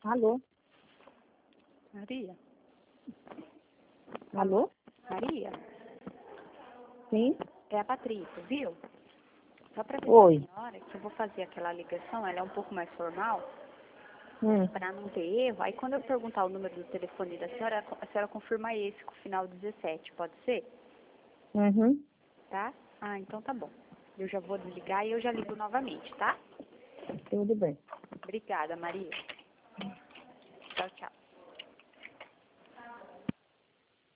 Alô? Maria? Alô? Maria? Sim? É a Patrícia, viu? Só para avisar Oi. a senhora que eu vou fazer aquela ligação, ela é um pouco mais formal, Hum. para não ter erro. Aí quando eu perguntar o número do telefone da senhora, a senhora confirma esse com o final 17, pode ser? Uhum. Tá? Ah, então tá bom. Eu já vou desligar e eu já ligo novamente, tá? Tudo bem. Obrigada, Maria. Tchau, tchau.